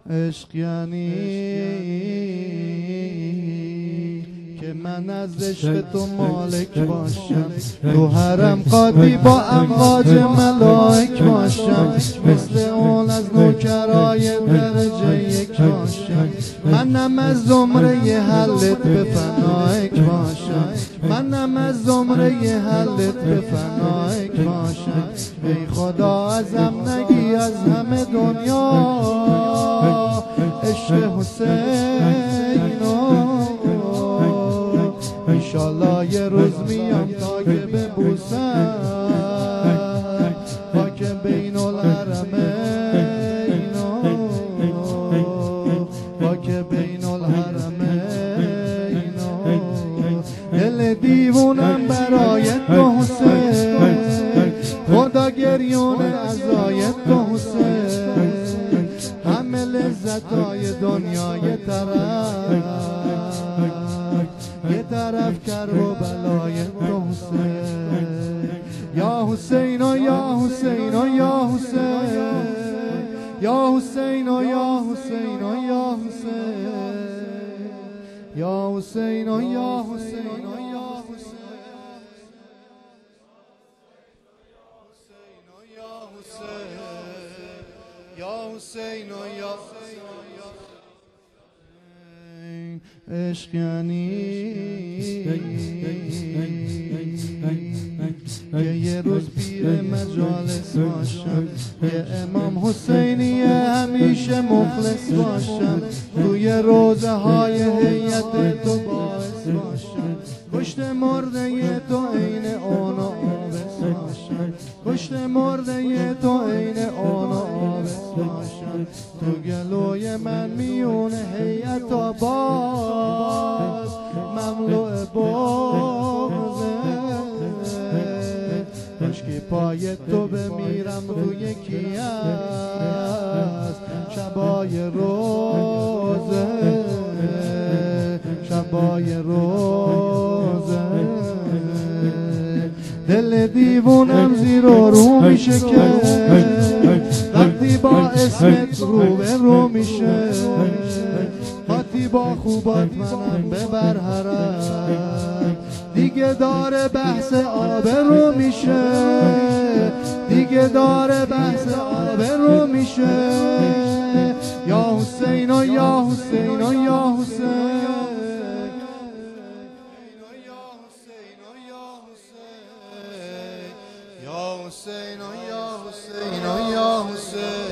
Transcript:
عشق یعنی که من از عشق تو مالک باشم، تو حرم قاطی با امواج ملائک باشم، مثل اون از نوکرای درجه یک باشم. منم از زمره حلت به فنایک باشم، منم از زمره حلت به فنایک باشم. ای خدا ازم نگی از همه دنیا عشق حسینو، انشالله یه روز میام تا که ببوسم خاک بین الحرمین، خاک بین الحرمین. دل دیوونم برای تو حسین، خدا گریون عزای تو حسین، همه لذتای دنیا یه طرف کرب و بلای تو حسین. یا حسین و یا حسین و یا حسین، یا حسین و یا حسین و یا حسین، یا حسین و یا حسین و یا حسین، یا حسین و یا حسین. عشق یعنی که یه روز پیر مجالس باشم، یه امام حسینی همیشه مخلص باشم، توی روزه های هیئت تو باعث باشم، کشت مرده تو عین اون و آبس باشم، کشت مرده تو عین اون و آبس باشم. تو گلوی من میون هیئت آباز مملوء بغضه، کاشکی پای تو بمیرم روی یکی از شبای روزه، شبای روزه. دل دیوونم زیر و رو میشه که وقتی با اسمت رو به رو میشه، خاطی با خوبات منم ببر حرم، دیگه داره بحث آب رو میشه، دیگه داره بحث آب رو میشه. یا حسین و یا حسین و یا حسین، یا حسین و یا حسین و یا حسین.